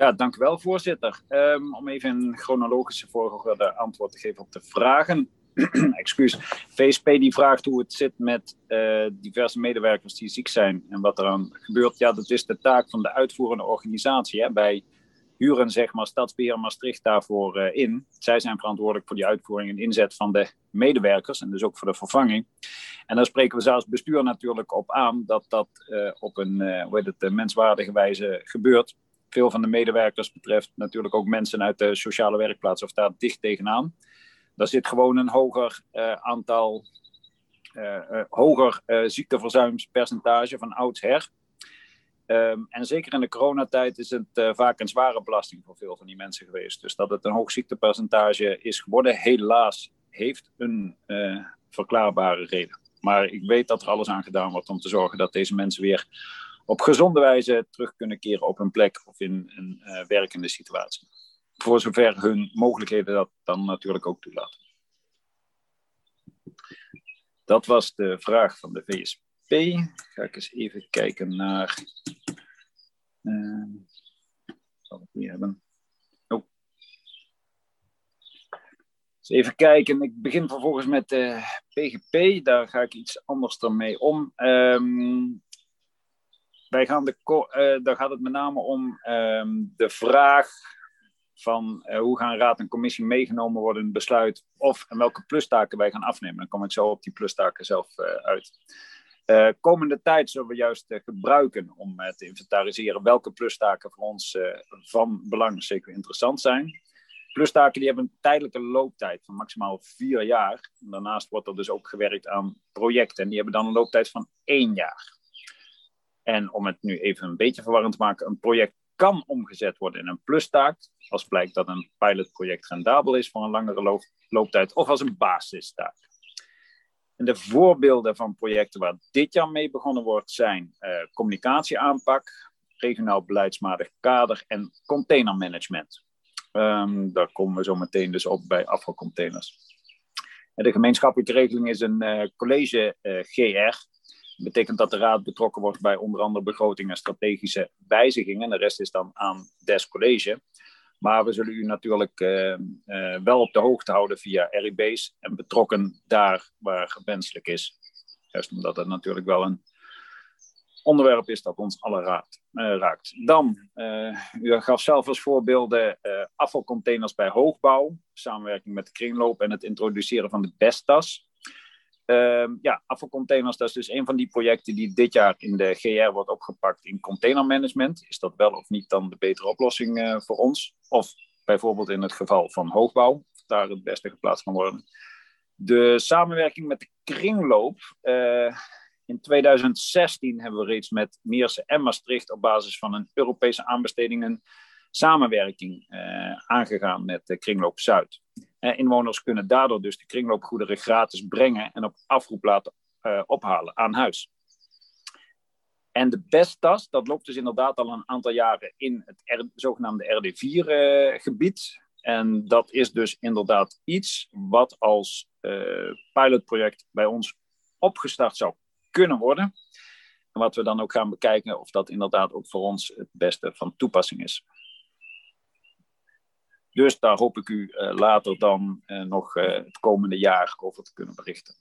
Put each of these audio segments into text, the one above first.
Ja, dank u wel, voorzitter. Om even in chronologische volgorde antwoord te geven op de vragen. Excuus. VSP die vraagt hoe het zit met diverse medewerkers die ziek zijn en wat er aan gebeurt. Ja, dat is de taak van de uitvoerende organisatie. Hè. Wij huren zeg maar Stadsbeheer Maastricht daarvoor in. Zij zijn verantwoordelijk voor die uitvoering en inzet van de medewerkers en dus ook voor de vervanging. En daar spreken we zelfs bestuur natuurlijk op aan dat dat op een menswaardige wijze gebeurt. Veel van de medewerkers betreft natuurlijk ook mensen uit de sociale werkplaats of daar dicht tegenaan. Daar zit gewoon een hoger ziekteverzuimspercentage van oudsher. En zeker in de coronatijd is het vaak een zware belasting voor veel van die mensen geweest. Dus dat het een hoog ziektepercentage is geworden, helaas, heeft een verklaarbare reden. Maar ik weet dat er alles aan gedaan wordt om te zorgen dat deze mensen weer op gezonde wijze terug kunnen keren op hun plek of in een werkende situatie. Voor zover hun mogelijkheden dat dan natuurlijk ook toelaten. Dat was de vraag van de VSP. Ga ik eens even kijken naar... zal ik die hebben? Oh. Dus even kijken. Ik begin vervolgens met de PGP. Daar ga ik iets anders dan mee om. Daar gaat het met name om de vraag van hoe gaan raad en commissie meegenomen worden in het besluit of en welke plustaken wij gaan afnemen. Dan kom ik zo op die plustaken zelf uit. Komende tijd zullen we juist gebruiken om te inventariseren welke plustaken voor ons van belang zeker interessant zijn. Plustaken die hebben een tijdelijke looptijd van maximaal 4 jaar. Daarnaast wordt er dus ook gewerkt aan projecten en die hebben dan een looptijd van 1 jaar. En om het nu even een beetje verwarrend te maken, een project kan omgezet worden in een plustaak, als blijkt dat een pilotproject rendabel is voor een langere looptijd, of als een basistaak. En de voorbeelden van projecten waar dit jaar mee begonnen wordt zijn communicatieaanpak, regionaal beleidsmatig kader en containermanagement. Daar komen we zo meteen dus op bij afvalcontainers. En de gemeenschappelijke regeling is een college GR. Dat betekent dat de raad betrokken wordt bij onder andere begroting en strategische wijzigingen. De rest is dan aan des college. Maar we zullen u natuurlijk wel op de hoogte houden via RIB's en betrokken daar waar wenselijk is. Juist omdat het natuurlijk wel een onderwerp is dat ons alle raakt. Dan, u gaf zelf als voorbeelden afvalcontainers bij hoogbouw, samenwerking met de kringloop en het introduceren van de BESTAS. Afvalcontainers, dat is dus een van die projecten die dit jaar in de GR wordt opgepakt in containermanagement. Is dat wel of niet dan de betere oplossing voor ons? Of bijvoorbeeld in het geval van hoogbouw, daar het beste geplaatst kan worden. De samenwerking met de kringloop. In 2016 hebben we reeds met Meersen en Maastricht op basis van een Europese aanbesteding een samenwerking aangegaan met de Kringloop Zuid. Inwoners kunnen daardoor dus de kringloopgoederen gratis brengen en op afroep laten ophalen aan huis. En de BESTAS, dat loopt dus inderdaad al een aantal jaren in het zogenaamde RD4-gebied. En dat is dus inderdaad iets wat als pilotproject bij ons opgestart zou kunnen worden. En wat we dan ook gaan bekijken of dat inderdaad ook voor ons het beste van toepassing is. Dus daar hoop ik u later dan nog het komende jaar over te kunnen berichten.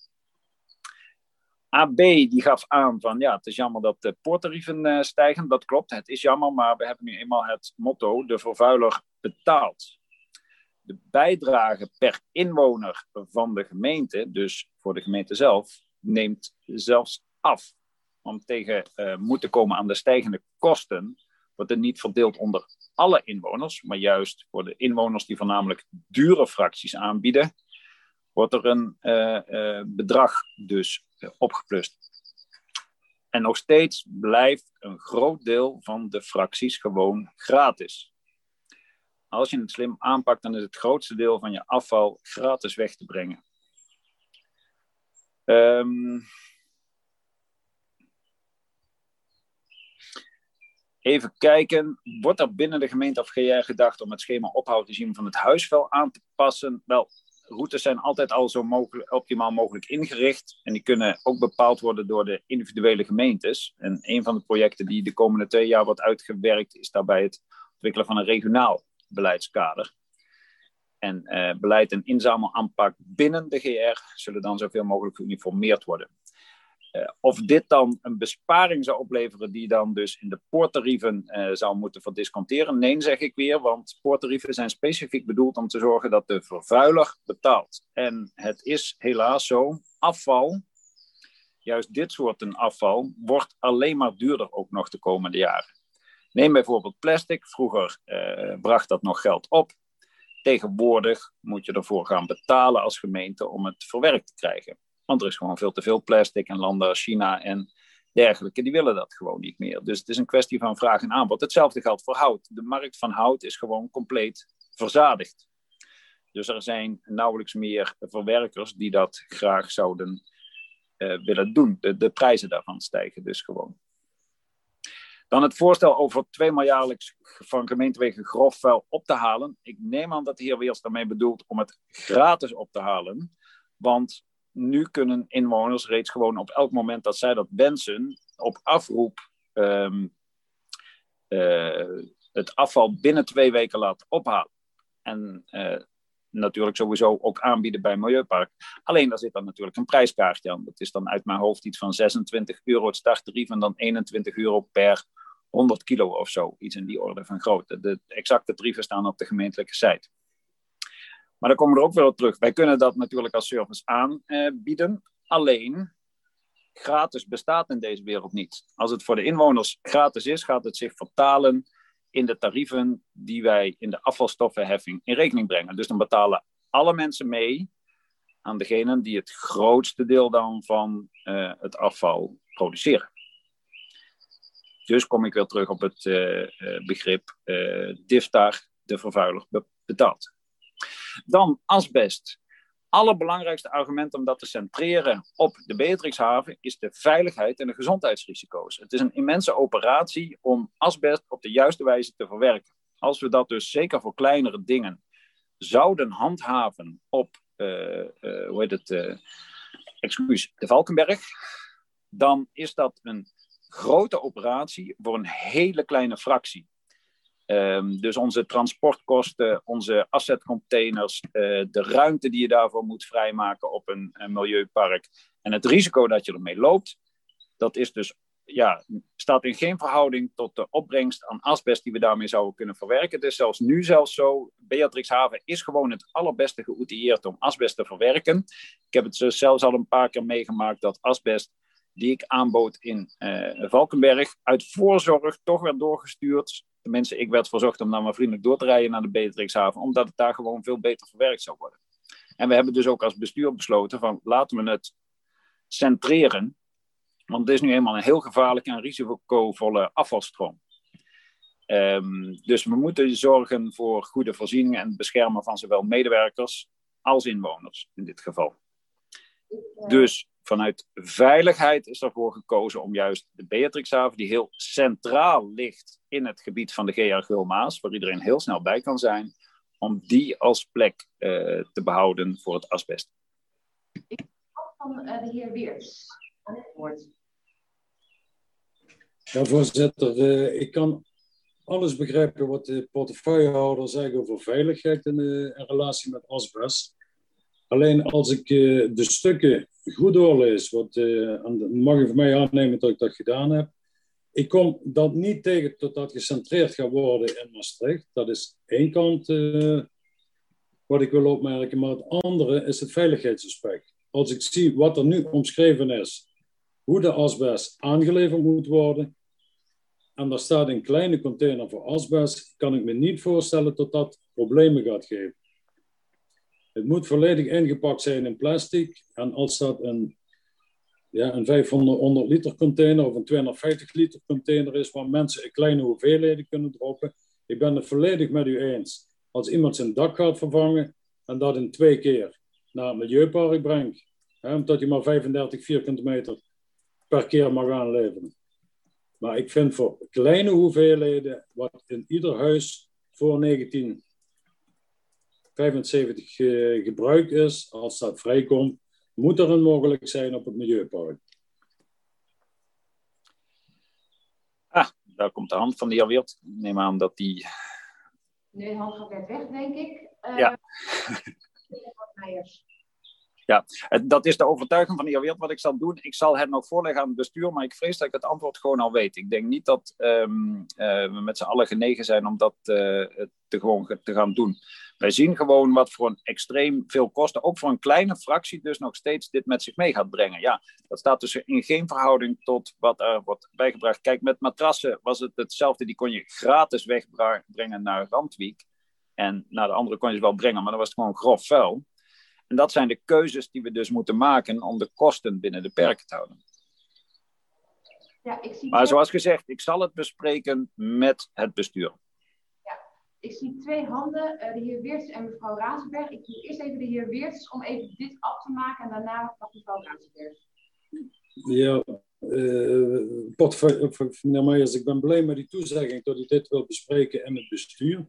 AB die gaf aan van ja, het is jammer dat de poorttarieven stijgen. Dat klopt, het is jammer, maar we hebben nu eenmaal het motto: de vervuiler betaalt. De bijdrage per inwoner van de gemeente, dus voor de gemeente zelf, neemt zelfs af. Om tegen moeten komen aan de stijgende kosten, wordt het niet verdeeld onder alle inwoners, maar juist voor de inwoners die voornamelijk dure fracties aanbieden, wordt er een bedrag dus opgeplust. En nog steeds blijft een groot deel van de fracties gewoon gratis. Als je het slim aanpakt, dan is het grootste deel van je afval gratis weg te brengen. Even kijken, wordt er binnen de gemeente of GR gedacht om het schema ophaalregime van het huisvuil aan te passen? Wel, routes zijn altijd al zo optimaal mogelijk ingericht en die kunnen ook bepaald worden door de individuele gemeentes. En een van de projecten die de komende 2 jaar wordt uitgewerkt is daarbij het ontwikkelen van een regionaal beleidskader. En beleid en inzamelaanpak binnen de GR zullen dan zoveel mogelijk geuniformeerd worden. Of dit dan een besparing zou opleveren die dan dus in de poorttarieven zou moeten verdisconteren? Nee, zeg ik weer, want poorttarieven zijn specifiek bedoeld om te zorgen dat de vervuiler betaalt. En het is helaas zo, afval, juist dit soort afval, wordt alleen maar duurder ook nog de komende jaren. Neem bijvoorbeeld plastic. Vroeger bracht dat nog geld op. Tegenwoordig moet je ervoor gaan betalen als gemeente om het verwerkt te krijgen. Want er is gewoon veel te veel plastic en landen als China en dergelijke, die willen dat gewoon niet meer. Dus het is een kwestie van vraag en aanbod. Hetzelfde geldt voor hout. De markt van hout is gewoon compleet verzadigd. Dus er zijn nauwelijks meer verwerkers die dat graag zouden willen doen. De prijzen daarvan stijgen dus gewoon. Dan het voorstel over 2 maal jaarlijks van gemeentewegen grofvuil op te halen. Ik neem aan dat de heer Weers daarmee bedoelt om het gratis op te halen. Want nu kunnen inwoners reeds gewoon op elk moment dat zij dat wensen, op afroep het afval binnen 2 weken laten ophalen. En natuurlijk sowieso ook aanbieden bij Milieupark. Alleen daar zit dan natuurlijk een prijskaartje aan. Dat is dan uit mijn hoofd iets van €26 het starttarief en dan €21 per 100 kilo of zo. Iets in die orde van grootte. De exacte tarieven staan op de gemeentelijke site. Maar dan komen we er ook weer op terug. Wij kunnen dat natuurlijk als service aanbieden. Alleen, gratis bestaat in deze wereld niet. Als het voor de inwoners gratis is, gaat het zich vertalen in de tarieven die wij in de afvalstoffenheffing in rekening brengen. Dus dan betalen alle mensen mee aan degenen die het grootste deel dan van het afval produceren. Dus kom ik weer terug op het begrip DIFTAR, de vervuiler betaalt. Dan asbest. Allerbelangrijkste argument om dat te centreren op de Beatrixhaven is de veiligheid en de gezondheidsrisico's. Het is een immense operatie om asbest op de juiste wijze te verwerken. Als we dat dus zeker voor kleinere dingen zouden handhaven op de Valkenberg, dan is dat een grote operatie voor een hele kleine fractie. Dus onze transportkosten, onze assetcontainers, de ruimte die je daarvoor moet vrijmaken op een milieupark en het risico dat je ermee loopt, dat is dus, staat in geen verhouding tot de opbrengst aan asbest die we daarmee zouden kunnen verwerken. Het is zelfs zo, Beatrixhaven is gewoon het allerbeste geoutilleerd om asbest te verwerken. Ik heb het zelfs al een paar keer meegemaakt dat asbest die ik aanbood in Valkenberg uit voorzorg toch werd doorgestuurd. Tenminste, ik werd verzocht om dan maar vriendelijk door te rijden naar de Beatrixhaven, omdat het daar gewoon veel beter verwerkt zou worden. En we hebben dus ook als bestuur besloten van laten we het centreren, want het is nu eenmaal een heel gevaarlijke en risicovolle afvalstroom. Dus we moeten zorgen voor goede voorzieningen en het beschermen van zowel medewerkers als inwoners in dit geval. Dus vanuit veiligheid is ervoor gekozen om juist de Beatrixhaven, die heel centraal ligt in het gebied van de GR Geul-Maas, waar iedereen heel snel bij kan zijn, om die als plek te behouden voor het asbest. Ik van de heer Weers aan het woord. Ja, voorzitter, ik kan alles begrijpen wat de portefeuillehouder zegt over veiligheid in relatie met asbest. Alleen als ik de stukken goed doorlees, mag je van mij aannemen dat ik dat gedaan heb. Ik kom dat niet tegen tot dat gecentreerd gaat worden in Maastricht. Dat is één kant wat ik wil opmerken. Maar het andere is het veiligheidsaspect. Als ik zie wat er nu omschreven is, hoe de asbest aangeleverd moet worden, en daar staat een kleine container voor asbest, kan ik me niet voorstellen dat dat problemen gaat geven. Het moet volledig ingepakt zijn in plastic. En als dat een 500 liter container of een 250 liter container is, waar mensen een kleine hoeveelheden kunnen droppen. Ik ben het volledig met u eens. Als iemand zijn dak gaat vervangen en dat in 2 keer naar het milieupark brengt, omdat je maar 35 vierkante meter per keer mag aanleveren. Maar ik vind voor kleine hoeveelheden, wat in ieder huis voor 1975 gebruikt is, als dat vrijkomt, moet er een mogelijk zijn op het milieupark. Daar komt de hand van de heer Weert. Ik neem aan dat die... Nee, hand gaat net weg, denk ik. Ja. Ja, dat is de overtuiging van de heer Weert wat ik zal doen. Ik zal het nog voorleggen aan het bestuur, maar ik vrees dat ik het antwoord gewoon al weet. Ik denk niet dat we met z'n allen genegen zijn om dat te gaan doen. Wij zien gewoon wat voor een extreem veel kosten, ook voor een kleine fractie dus nog steeds dit met zich mee gaat brengen. Ja, dat staat dus in geen verhouding tot wat er wordt bijgebracht. Kijk, met matrassen was het hetzelfde. Die kon je gratis wegbrengen naar Randwijk. En naar de andere kon je ze wel brengen, maar dan was het gewoon grof vuil. En dat zijn de keuzes die we dus moeten maken om de kosten binnen de perken te houden. Ja, ik zie maar zoals gezegd, ik zal het bespreken met het bestuur. Ja, ik zie 2 handen, de heer Weerts en mevrouw Razenberg. Ik doe eerst even de heer Weerts om even dit af te maken en daarna mag mevrouw Razenberg. Ja, meneer Meijers, ik ben blij met die toezegging dat u dit wil bespreken in het bestuur.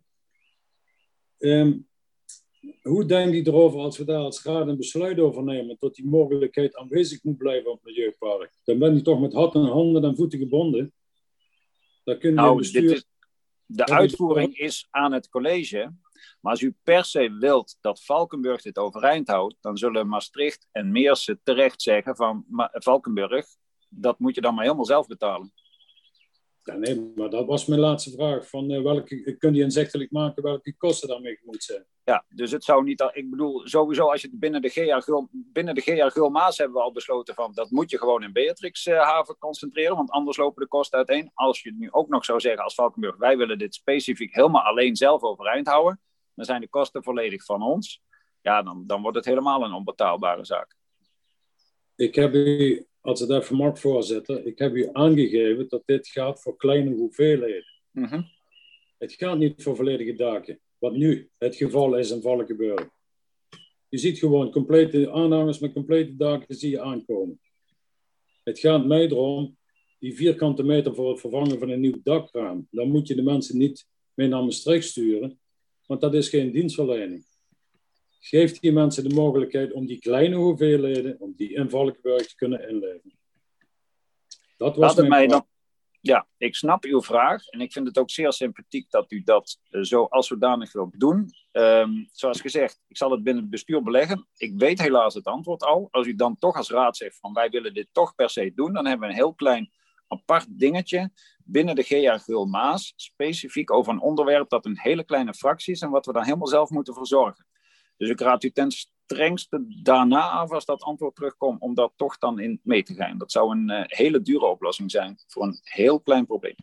Hoe denkt u erover als we daar als raad een besluit over nemen dat die mogelijkheid aanwezig moet blijven op het milieupark? Dan ben je toch met handen en voeten gebonden. Dan kun je bestuur... de uitvoering is aan het college. Maar als u per se wilt dat Valkenburg dit overeind houdt, dan zullen Maastricht en Meersen terecht zeggen van Valkenburg, dat moet je dan maar helemaal zelf betalen. Ja, nee, maar dat was mijn laatste vraag. Van kun je inzichtelijk maken welke kosten daarmee gemoeid zijn? Ja, dus het zou niet... Ik bedoel, sowieso als je het binnen de GR Gulmaas hebben we al besloten van, dat moet je gewoon in Beatrixhaven concentreren, want anders lopen de kosten uiteen. Als je het nu ook nog zou zeggen als Valkenburg, wij willen dit specifiek helemaal alleen zelf overeind houden, dan zijn de kosten volledig van ons. Ja, dan wordt het helemaal een onbetaalbare zaak. Ik heb u, als het even mag, voorzitter, ik heb u aangegeven dat dit gaat voor kleine hoeveelheden. Mm-hmm. Het gaat niet voor volledige daken. Wat nu het geval is in Valkenburg. Je ziet gewoon complete aanhangers met complete daken zie je aankomen. Het gaat mij erom, die vierkante meter voor het vervangen van een nieuw dakraam. Dan moet je de mensen niet mee naar Maastricht sturen, want dat is geen dienstverlening. Geef die mensen de mogelijkheid om die kleine hoeveelheden, om die in Valkenburg te kunnen inleveren. Dat was mijn vraag. Ja, ik snap uw vraag en ik vind het ook zeer sympathiek dat u dat zo als zodanig wilt doen. Zoals gezegd, ik zal het binnen het bestuur beleggen. Ik weet helaas het antwoord al. Als u dan toch als raad zegt van wij willen dit toch per se doen, dan hebben we een heel klein apart dingetje binnen de GR Gulmaas, specifiek over een onderwerp dat een hele kleine fractie is en wat we dan helemaal zelf moeten verzorgen. Dus ik raad u ten strengste daarna af als dat antwoord terugkomt om dat toch dan in mee te gaan. Dat zou een hele dure oplossing zijn voor een heel klein probleem.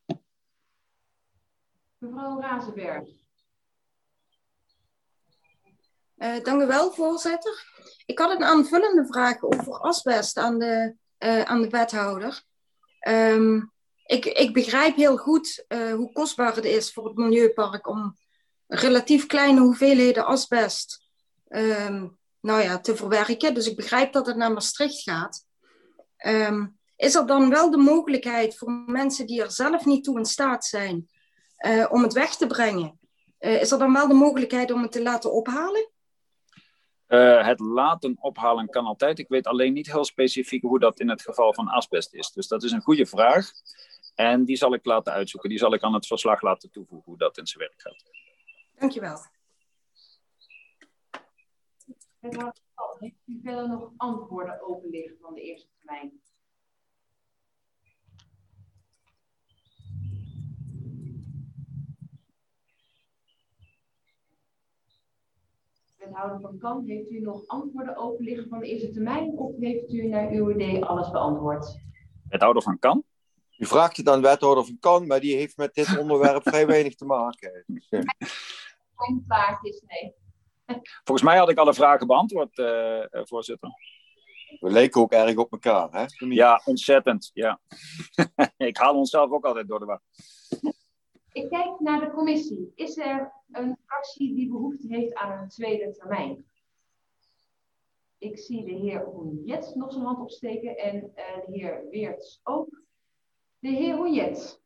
Mevrouw Razenberg. Dank u wel, voorzitter. Ik had een aanvullende vraag over asbest aan de wethouder. Ik begrijp heel goed hoe kostbaar het is voor het Milieupark om relatief kleine hoeveelheden asbest te verwerken. Dus ik begrijp dat het naar Maastricht gaat. Is er dan wel de mogelijkheid voor mensen die er zelf niet toe in staat zijn om het weg te brengen? Is er dan wel de mogelijkheid om het te laten ophalen? Het laten ophalen kan altijd. Ik weet alleen niet heel specifiek hoe dat in het geval van asbest is. Dus dat is een goede vraag. En die zal ik laten uitzoeken. Die zal ik aan het verslag laten toevoegen hoe dat in zijn werk gaat. Dankjewel. Heeft u verder nog antwoorden open liggen van de eerste termijn? Wethouder Van Kamp, heeft u nog antwoorden open liggen van de eerste termijn of heeft u naar uw idee alles beantwoord? Wethouder Van Kamp? U vraagt het aan wethouder Van Kamp, maar die heeft met dit onderwerp vrij weinig te maken. Geen plaatjes, nee. Volgens mij had ik alle vragen beantwoord, voorzitter. We lijken ook erg op elkaar, hè? Ja, ontzettend. Ja. Ik haal onszelf ook altijd door de war. Ik kijk naar de commissie. Is er een fractie die behoefte heeft aan een tweede termijn? Ik zie de heer Hoenjet nog zijn hand opsteken en de heer Weerts ook. De heer Hoenjet.